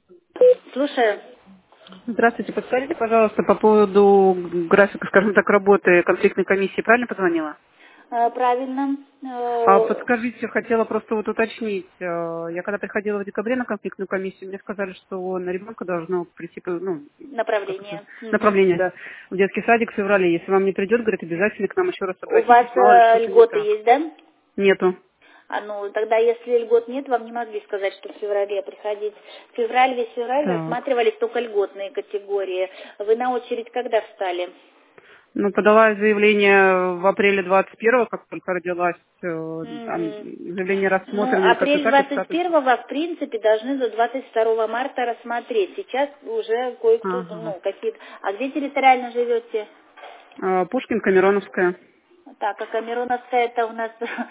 Слушаю. Здравствуйте, подскажите, пожалуйста, по поводу графика, скажем так, работы конфликтной комиссии. Правильно позвонила? Правильно. Подскажите, хотела просто вот уточнить. Я когда приходила в декабре на конфликтную комиссию, мне сказали, что на ребенка должно прийти, ну, как это, Направление. Мгм. направление, да, в детский садик в феврале. Если вам не придет, говорит, обязательно к нам еще раз У вас обратитесь, мало ли что-то не льготы так. есть, да? Нету. Тогда если льгот нет, вам не могли сказать, что в феврале приходить. Весь февраль Так. рассматривались только льготные категории. Вы на очередь когда встали? Ну, подала заявление в апреле 21-го, как только родилась. Там Мгм. заявление Ну, рассмотрено как-то апрель так и статус. 21-го, в принципе, должны до 22 марта рассмотреть. Сейчас уже кое-кто, Ага. какие-то... А где территориально живете? Пушкинка, Мироновская. Так, а Камероновская это у нас...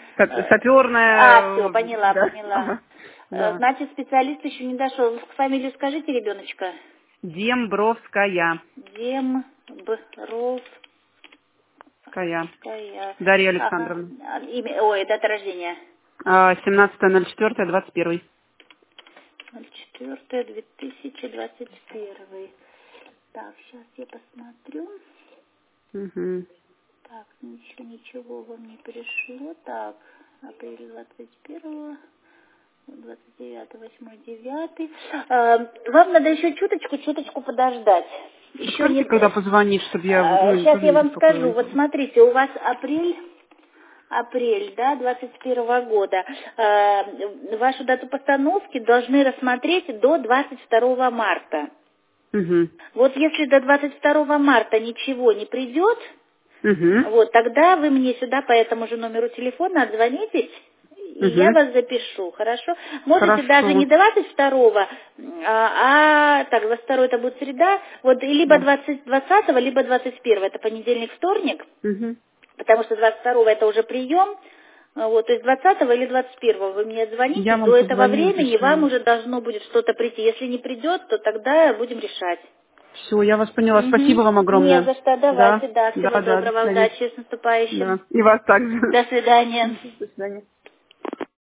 Все, Саперная, поняла, да. поняла. Ага. Да. Значит, специалист еще не дошел. Фамилию скажите, ребеночка. Дембровская. Дембровская. Ская. Дарья Ага. Александровна. Имя, ой, дата рождения. 17.04.21. 04-2021. Так, сейчас я посмотрю. Угу. Так, ничего вам не пришло. Так, апрель 21-го. 29, 8, 9. Вам надо еще чуточку подождать. Еще не... Подскажите, когда позвонить, чтобы я вот, Сейчас тоже я не вам скажу. беспокоилась. Вот смотрите, у вас апрель, да, 21 года. Вашу дату постановки должны рассмотреть до 22 марта. Угу. Вот если до 22 марта ничего не придет, Угу. вот, тогда вы мне сюда по этому же номеру телефона отзвонитесь, и я Угу. вас запишу, хорошо? Можете даже Хорошо. не 22-го, так, 22 это будет среда, вот, и либо Да. 20-го, либо 21-го, это понедельник, вторник, Угу. потому что 22-го это уже прием, вот, то есть 20-го или 21-го вы мне Я звоните, вам до этого позвоню, времени вам если... уже должно будет что-то прийти. Если не придет, то тогда будем решать. Все, я вас поняла. Угу. Спасибо вам Не огромное. за что, Да, давайте, да, да, всего да, до доброго, свидания. удачи, с наступающим. Да, и вас также. До свидания. До свидания.